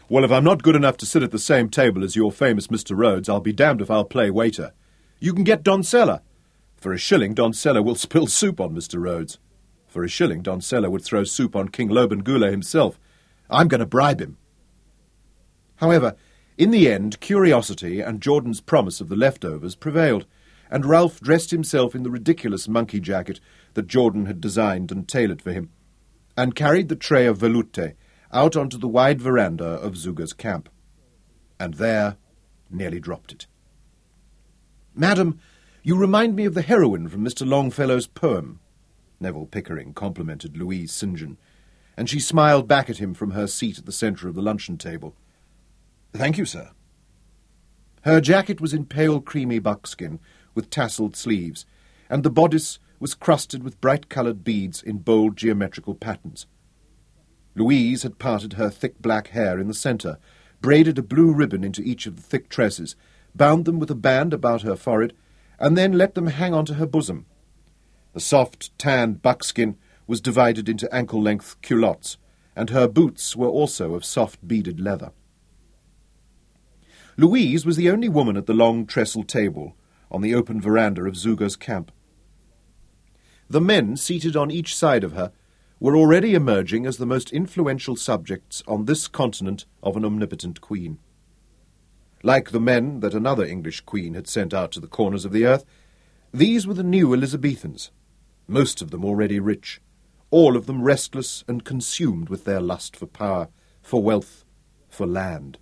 Well, if I'm not good enough to sit at the same table as your famous Mr. Rhodes, I'll be damned if I'll play waiter. You can get Don Sella. For a shilling, Don Sella will spill soup on Mr. Rhodes. For a shilling, Don Sella would throw soup on King Lobengula himself. I'm going to bribe him. However, in the end, curiosity and Jordan's promise of the leftovers prevailed, and Ralph dressed himself in the ridiculous monkey jacket that Jordan had designed and tailored for him, and carried the tray of veloute out onto the wide veranda of Zuga's camp, and there nearly dropped it. "Madam, you remind me of the heroine from Mr. Longfellow's poem," Neville Pickering complimented Louise St. John, and she smiled back at him from her seat at the centre of the luncheon table. "Thank you, sir." Her jacket was in pale creamy buckskin, with tasselled sleeves, and the bodice was crusted with bright-coloured beads in bold geometrical patterns. Louise had parted her thick black hair in the centre, braided a blue ribbon into each of the thick tresses, bound them with a band about her forehead, and then let them hang onto her bosom. The soft, tanned buckskin was divided into ankle-length culottes, and her boots were also of soft beaded leather. Louise was the only woman at the long trestle table on the open veranda of Zuga's camp. The men seated on each side of her were already emerging as the most influential subjects on this continent of an omnipotent queen. Like the men that another English queen had sent out to the corners of the earth, these were the new Elizabethans, most of them already rich, all of them restless and consumed with their lust for power, for wealth, for land.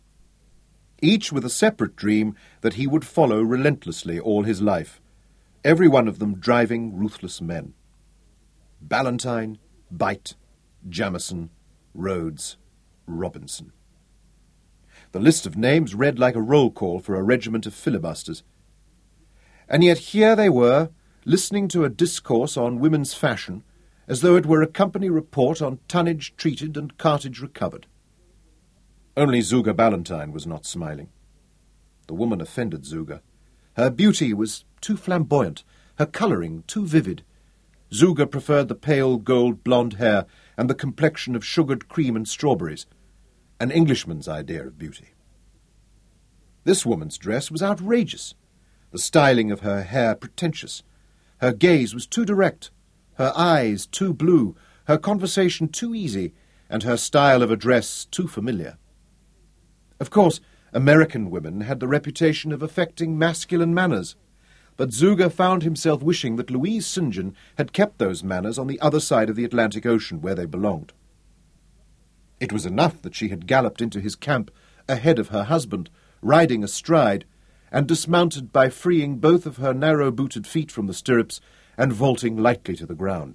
Each with a separate dream that he would follow relentlessly all his life, every one of them driving ruthless men. Ballantyne, Bite, Jamison, Rhodes, Robinson. The list of names read like a roll call for a regiment of filibusters. And yet here they were, listening to a discourse on women's fashion, as though it were a company report on tonnage treated and cartage recovered. Only Zuga Ballantyne was not smiling. The woman offended Zuga. Her beauty was too flamboyant, her colouring too vivid. Zuga preferred the pale gold blonde hair and the complexion of sugared cream and strawberries, an Englishman's idea of beauty. This woman's dress was outrageous, the styling of her hair pretentious. Her gaze was too direct, her eyes too blue, her conversation too easy, and her style of address too familiar. Of course, American women had the reputation of affecting masculine manners, but Zuga found himself wishing that Louise St. John had kept those manners on the other side of the Atlantic Ocean where they belonged. It was enough that she had galloped into his camp ahead of her husband, riding astride, and dismounted by freeing both of her narrow-booted feet from the stirrups and vaulting lightly to the ground.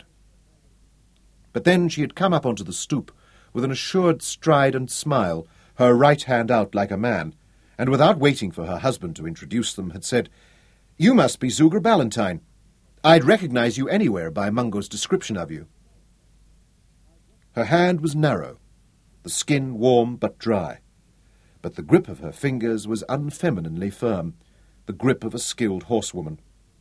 But then she had come up onto the stoop with an assured stride and smile, her right hand out like a man, and without waiting for her husband to introduce them, had said, "You must be Zuga Ballantyne. I'd recognize you anywhere by Mungo's description of you." Her hand was narrow, the skin warm but dry, but the grip of her fingers was unfemininely firm, the grip of a skilled horsewoman.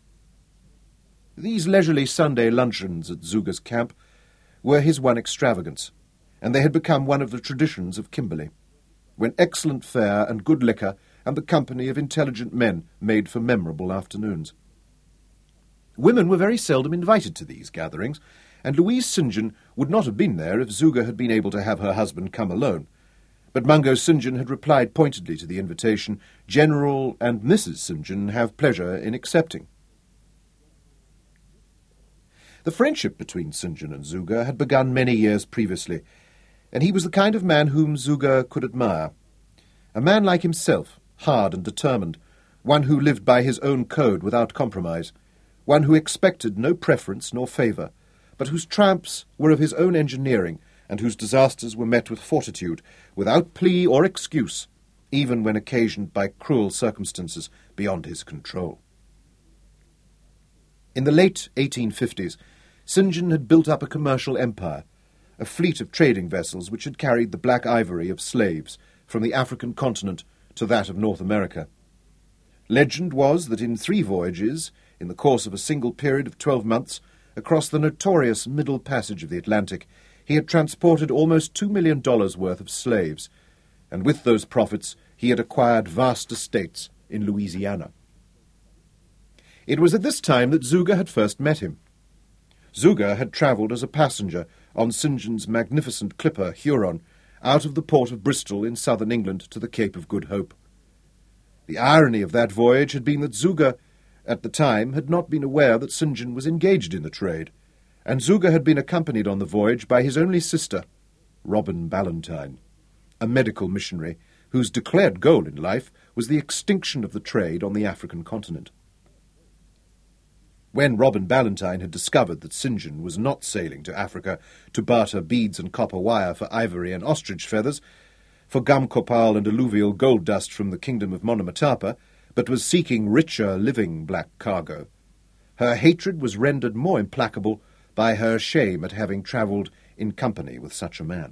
These leisurely Sunday luncheons at Zuga's camp were his one extravagance, and they had become one of the traditions of Kimberley, when excellent fare and good liquor and the company of intelligent men made for memorable afternoons. Women were very seldom invited to these gatherings, and Louise St. John would not have been there if Zuga had been able to have her husband come alone. But Mungo St. John had replied pointedly to the invitation, "General and Mrs. St. John have pleasure in accepting." The friendship between St. John and Zuga had begun many years previously, and he was the kind of man whom Zuga could admire. A man like himself, hard and determined, one who lived by his own code without compromise, one who expected no preference nor favour, but whose triumphs were of his own engineering, and whose disasters were met with fortitude, without plea or excuse, even when occasioned by cruel circumstances beyond his control. In the late 1850s, St. John had built up a commercial empire, a fleet of trading vessels which had carried the black ivory of slaves from the African continent to that of North America. Legend was that in 3 voyages, in the course of a single period of 12 months, across the notorious Middle Passage of the Atlantic, he had transported almost $2 million worth of slaves, and with those profits he had acquired vast estates in Louisiana. It was at this time that Zuger had first met him. Zuger had travelled as a passenger on St. John's magnificent clipper Huron out of the port of Bristol in southern England to the Cape of Good Hope. The irony of that voyage had been that Zuger, at the time, had not been aware that St. John was engaged in the trade, and Zuger had been accompanied on the voyage by his only sister, Robin Ballantyne, a medical missionary whose declared goal in life was the extinction of the trade on the African continent. When Robin Ballantyne had discovered that St. John was not sailing to Africa to barter beads and copper wire for ivory and ostrich feathers, for gum copal and alluvial gold dust from the kingdom of Monomotapa, but was seeking richer living black cargo, her hatred was rendered more implacable by her shame at having travelled in company with such a man.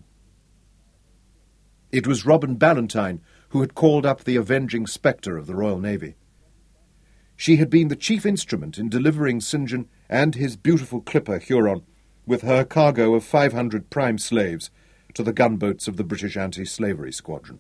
It was Robin Ballantyne who had called up the avenging spectre of the Royal Navy. She had been the chief instrument in delivering St. John and his beautiful clipper Huron, with her cargo of 500 prime slaves, to the gunboats of the British anti-slavery squadron.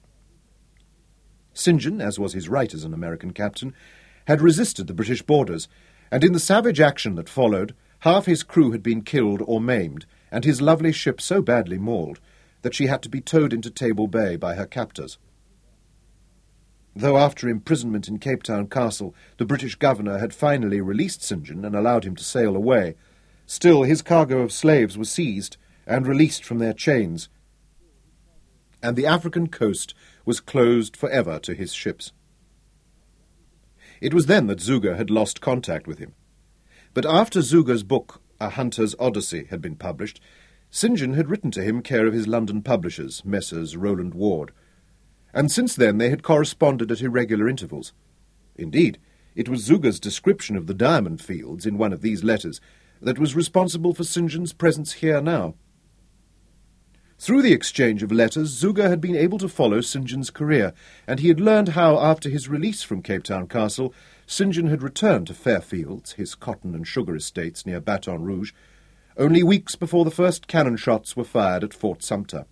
St. John, as was his right as an American captain, had resisted the British borders, and in the savage action that followed, half his crew had been killed or maimed, and his lovely ship so badly mauled that she had to be towed into Table Bay by her captors. Though after imprisonment in Cape Town Castle the British governor had finally released St. John and allowed him to sail away, still his cargo of slaves was seized and released from their chains, and the African coast was closed forever to his ships. It was then that Zuger had lost contact with him. But after Zuger's book, A Hunter's Odyssey, had been published, St. John had written to him care of his London publishers, Messrs. Rowland Ward, and since then they had corresponded at irregular intervals. Indeed, it was Zuger's description of the diamond fields in one of these letters that was responsible for St. John's presence here now. Through the exchange of letters, Zuger had been able to follow St. John's career, and he had learned how, after his release from Cape Town Castle, St. John had returned to Fairfields, his cotton and sugar estates near Baton Rouge, only weeks before the first cannon shots were fired at Fort Sumter.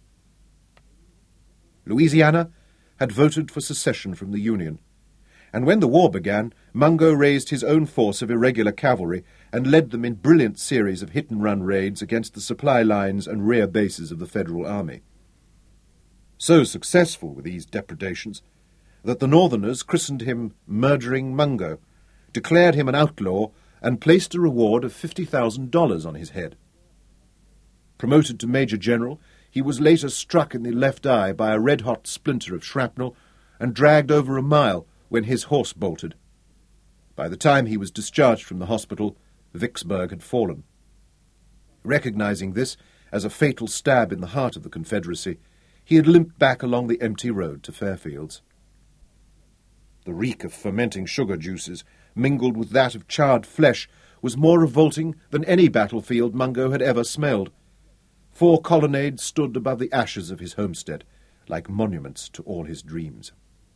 Louisiana had voted for secession from the Union, and when the war began, Mungo raised his own force of irregular cavalry and led them in brilliant series of hit-and-run raids against the supply lines and rear bases of the Federal Army. So successful were these depredations that the Northerners christened him Murdering Mungo, declared him an outlaw, and placed a reward of $50,000 on his head. Promoted to Major General, he was later struck in the left eye by a red-hot splinter of shrapnel and dragged over a mile when his horse bolted. By the time he was discharged from the hospital, Vicksburg had fallen. Recognizing this as a fatal stab in the heart of the Confederacy, he had limped back along the empty road to Fairfields. The reek of fermenting sugar juices, mingled with that of charred flesh, was more revolting than any battlefield Mungo had ever smelled. 4 colonnades stood above the ashes of his homestead, like monuments to all his dreams.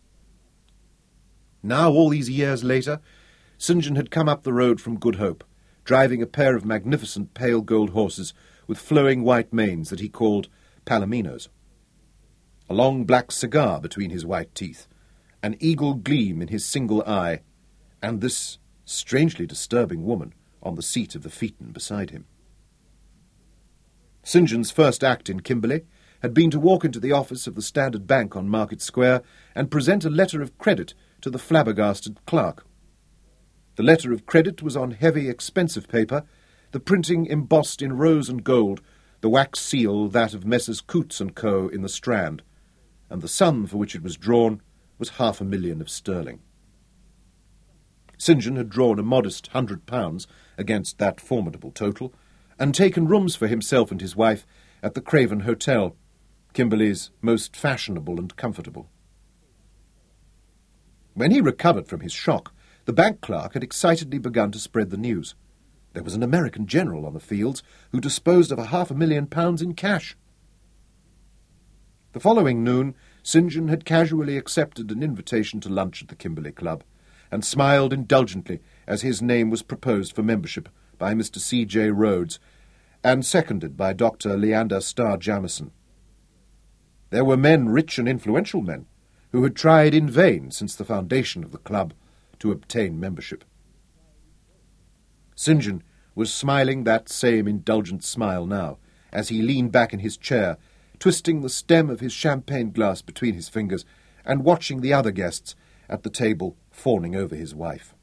Now, all these years later, St. John had come up the road from Good Hope, driving a pair of magnificent pale gold horses with flowing white manes that he called palominos. A long black cigar between his white teeth, an eagle gleam in his single eye, and this strangely disturbing woman on the seat of the phaeton beside him. St. John's first act in Kimberley had been to walk into the office of the Standard Bank on Market Square and present a letter of credit to the flabbergasted clerk. The letter of credit was on heavy, expensive paper, the printing embossed in rose and gold, the wax seal that of Messrs. Coutts & Co. in the Strand, and the sum for which it was drawn was £500,000 of sterling. St. John had drawn a modest £100 against that formidable total, and taken rooms for himself and his wife at the Craven Hotel, Kimberley's most fashionable and comfortable. When he recovered from his shock, the bank clerk had excitedly begun to spread the news. There was an American general on the fields who disposed of £500,000 in cash. The following noon, St. John had casually accepted an invitation to lunch at the Kimberley Club, and smiled indulgently as his name was proposed for membership by Mr. C.J. Rhodes, and seconded by Dr. Leander Starr Jamison. There were men, rich and influential men, who had tried in vain since the foundation of the club to obtain membership. St. John was smiling that same indulgent smile now, as he leaned back in his chair, twisting the stem of his champagne glass between his fingers and watching the other guests at the table fawning over his wife.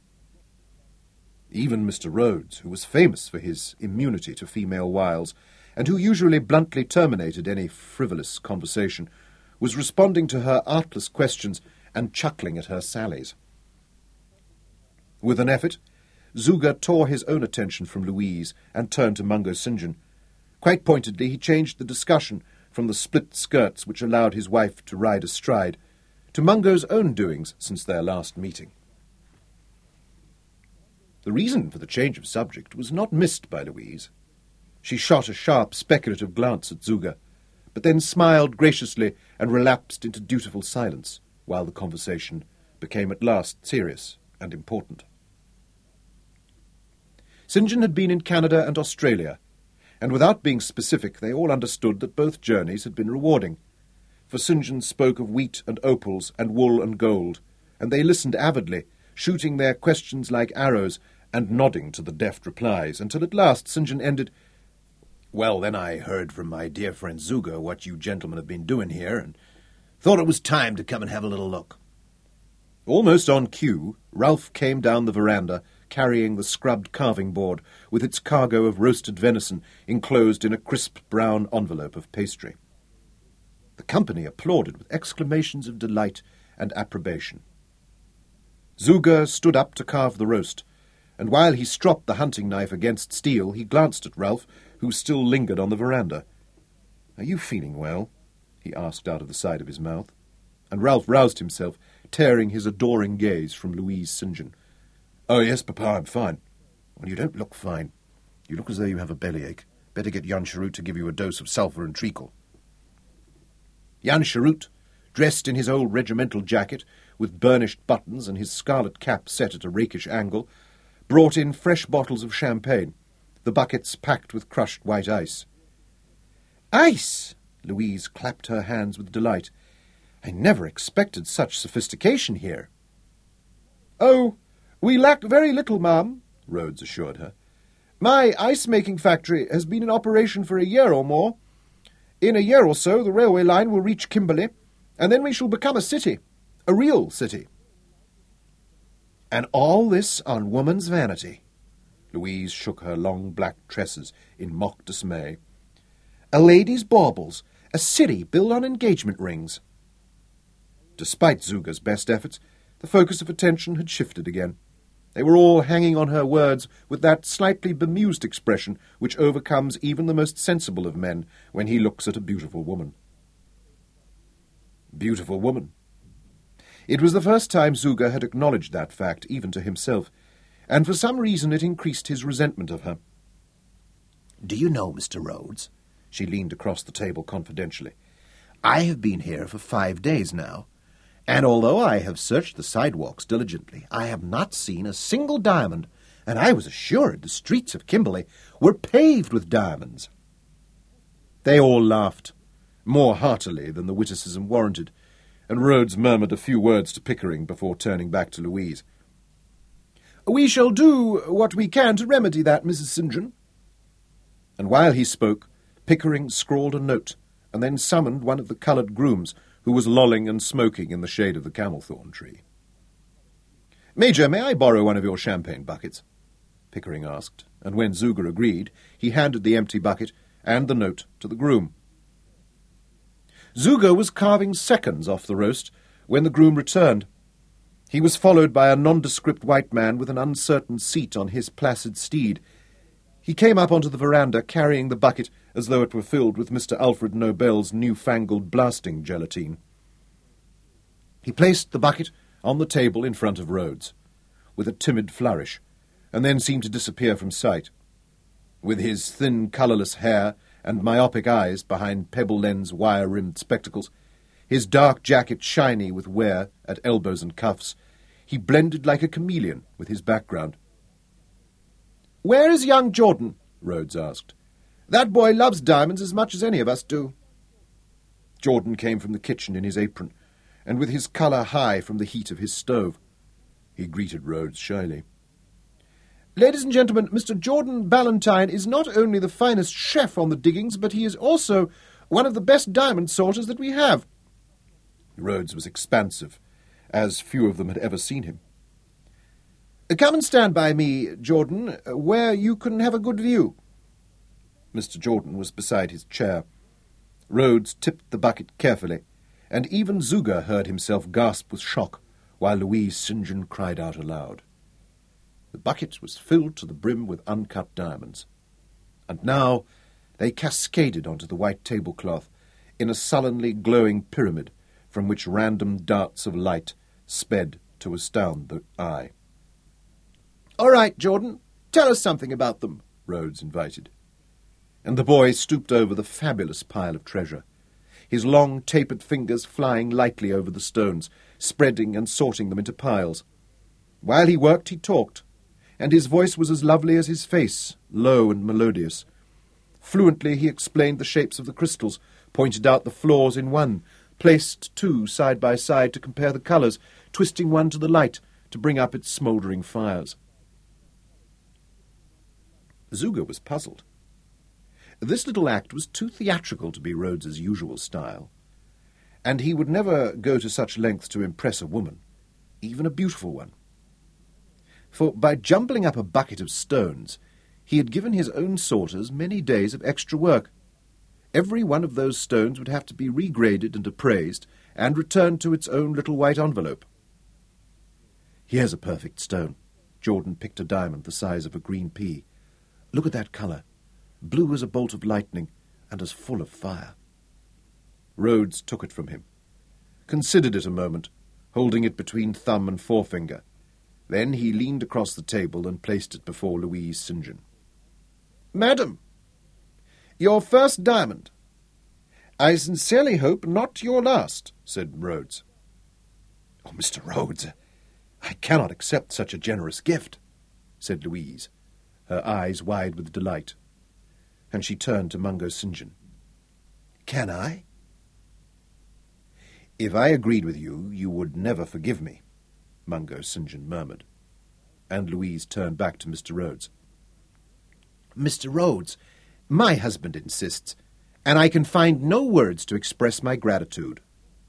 Even Mr. Rhodes, who was famous for his immunity to female wiles, and who usually bluntly terminated any frivolous conversation, was responding to her artless questions and chuckling at her sallies. With an effort, Zuga tore his own attention from Louise and turned to Mungo St. John. Quite pointedly, he changed the discussion from the split skirts which allowed his wife to ride astride to Mungo's own doings since their last meeting. The reason for the change of subject was not missed by Louise. She shot a sharp, speculative glance at Zuga, but then smiled graciously and relapsed into dutiful silence, while the conversation became at last serious and important. St. John had been in Canada and Australia, and without being specific, they all understood that both journeys had been rewarding, for St. John spoke of wheat and opals and wool and gold, and they listened avidly, shooting their questions like arrows and nodding to the deft replies, until at last St. John ended, "Well, then I heard from my dear friend Zuga what you gentlemen have been doing here, and thought it was time to come and have a little look." Almost on cue, Ralph came down the veranda, carrying the scrubbed carving board with its cargo of roasted venison enclosed in a crisp brown envelope of pastry. The company applauded with exclamations of delight and approbation. Zuga stood up to carve the roast, and while he stropped the hunting knife against steel, he glanced at Ralph, who still lingered on the veranda. "Are you feeling well?" he asked out of the side of his mouth, and Ralph roused himself, tearing his adoring gaze from Louise St. John. "Oh, yes, Papa, I'm fine." "Well, you don't look fine. You look as though you have a bellyache. Better get Jan Cherut to give you a dose of sulphur and treacle." Jan Cherut, dressed in his old regimental jacket, with burnished buttons and his scarlet cap set at a rakish angle, brought in fresh bottles of champagne, the buckets packed with crushed white ice. "Ice!" Louise clapped her hands with delight. "I never expected such sophistication here." "Oh, we lack very little, ma'am," Rhodes assured her. "My ice-making factory has been in operation for a year or more. In a year or so the railway line will reach Kimberley, and then we shall become a city, a real city." "And all this on woman's vanity." Louise shook her long black tresses in mock dismay. "A lady's baubles, a city built on engagement rings." Despite Zuga's best efforts, the focus of attention had shifted again. They were all hanging on her words with that slightly bemused expression which overcomes even the most sensible of men when he looks at a beautiful woman. Beautiful woman. It was the first time Zuga had acknowledged that fact, even to himself, and for some reason it increased his resentment of her. "Do you know, Mr. Rhodes," she leaned across the table confidentially, "I have been here for 5 days now, and although I have searched the sidewalks diligently, I have not seen a single diamond, and I was assured the streets of Kimberley were paved with diamonds." They all laughed, more heartily than the witticism warranted, and Rhodes murmured a few words to Pickering before turning back to Louise. "We shall do what we can to remedy that, Mrs. St. John." And while he spoke, Pickering scrawled a note, and then summoned one of the coloured grooms, who was lolling and smoking in the shade of the camelthorn tree. "Major, may I borrow one of your champagne buckets?" Pickering asked, and when Zuga agreed, he handed the empty bucket and the note to the groom. Zuga was carving seconds off the roast when the groom returned. He was followed by a nondescript white man with an uncertain seat on his placid steed. He came up onto the veranda carrying the bucket as though it were filled with Mr. Alfred Nobel's new-fangled blasting gelatine. He placed the bucket on the table in front of Rhodes, with a timid flourish, and then seemed to disappear from sight. With his thin, colourless hair and myopic eyes behind pebble-lens wire-rimmed spectacles, his dark jacket shiny with wear at elbows and cuffs, he blended like a chameleon with his background. "Where is young Jordan?" Rhodes asked. "That boy loves diamonds as much as any of us do." Jordan came from the kitchen in his apron, and with his colour high from the heat of his stove. He greeted Rhodes shyly. "Ladies and gentlemen, Mr. Jordan Ballantyne is not only the finest chef on the diggings, but he is also one of the best diamond sorters that we have." Rhodes was expansive, as few of them had ever seen him. "Come and stand by me, Jordan, where you can have a good view." Mr. Jordan was beside his chair. Rhodes tipped the bucket carefully, and even Zuga heard himself gasp with shock, while Louise St. John cried out aloud. The bucket was filled to the brim with uncut diamonds, and now they cascaded onto the white tablecloth in a sullenly glowing pyramid from which random darts of light sped to astound the eye. "All right, Jordan, tell us something about them," Rhodes invited. And the boy stooped over the fabulous pile of treasure, his long tapered fingers flying lightly over the stones, spreading and sorting them into piles. While he worked, he talked, and his voice was as lovely as his face, low and melodious. Fluently he explained the shapes of the crystals, pointed out the flaws in one, placed two side by side to compare the colours, twisting one to the light to bring up its smouldering fires. Zuga was puzzled. This little act was too theatrical to be Rhodes's usual style, and he would never go to such lengths to impress a woman, even a beautiful one. For by jumbling up a bucket of stones, he had given his own sorters many days of extra work. Every one of those stones would have to be regraded and appraised, and returned to its own little white envelope. "Here's a perfect stone." Jordan picked a diamond the size of a green pea. "Look at that colour. Blue as a bolt of lightning, and as full of fire." Rhodes took it from him, considered it a moment, holding it between thumb and forefinger. Then he leaned across the table and placed it before Louise St. John. "Madam, your first diamond. I sincerely hope not your last," said Rhodes. "Oh, Mr. Rhodes, I cannot accept such a generous gift," said Louise, her eyes wide with delight. And she turned to Mungo St. John. "Can I?" "If I agreed with you, you would never forgive me," Mungo St. John murmured. And Louise turned back to Mr. Rhodes. "Mr. Rhodes, my husband insists, and I can find no words to express my gratitude."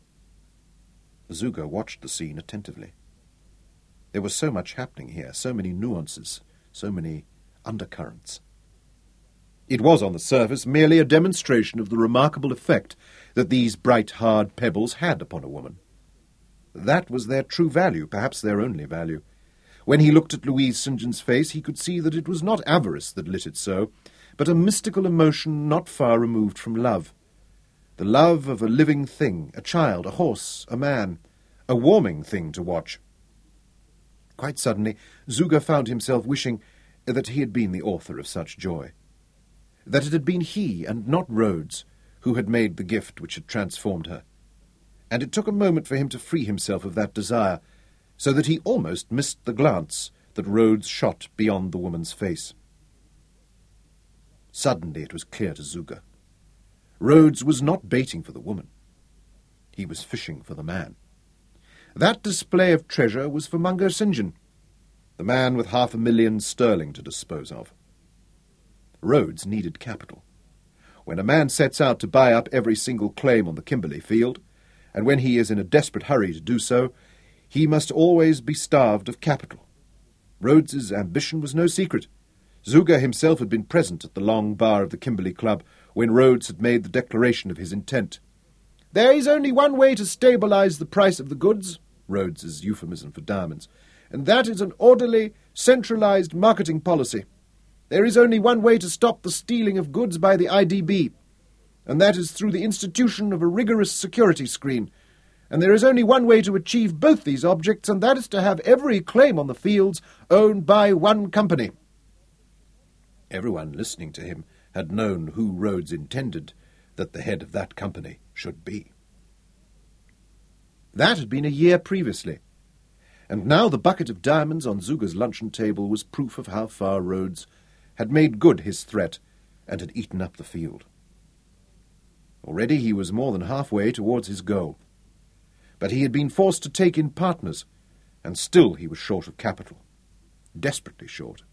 Zuga watched the scene attentively. There was so much happening here, so many nuances, so many undercurrents. It was, on the surface, merely a demonstration of the remarkable effect that these bright, hard pebbles had upon a woman. That was their true value, perhaps their only value. When he looked at Louise St. John's face, he could see that it was not avarice that lit it so, but a mystical emotion not far removed from love. The love of a living thing, a child, a horse, a man, a warming thing to watch. Quite suddenly, Zuga found himself wishing that he had been the author of such joy, that it had been he and not Rhodes who had made the gift which had transformed her. And it took a moment for him to free himself of that desire, so that he almost missed the glance that Rhodes shot beyond the woman's face. Suddenly it was clear to Zuga. Rhodes was not baiting for the woman. He was fishing for the man. That display of treasure was for Mungo St. John, the man with £500,000 sterling to dispose of. Rhodes needed capital. When a man sets out to buy up every single claim on the Kimberley field, and when he is in a desperate hurry to do so, he must always be starved of capital. Rhodes's ambition was no secret. Zuga himself had been present at the long bar of the Kimberley Club when Rhodes had made the declaration of his intent. "There is only one way to stabilize the price of the goods," Rhodes's euphemism for diamonds, "and that is an orderly, centralized marketing policy. There is only one way to stop the stealing of goods by the IDB, and that is through the institution of a rigorous security screen. And there is only one way to achieve both these objects, and that is to have every claim on the fields owned by one company." Everyone listening to him had known who Rhodes intended that the head of that company should be. That had been a year previously, and now the bucket of diamonds on Zuga's luncheon table was proof of how far Rhodes had made good his threat and had eaten up the field. Already he was more than halfway towards his goal. But he had been forced to take in partners, and still he was short of capital. Desperately short.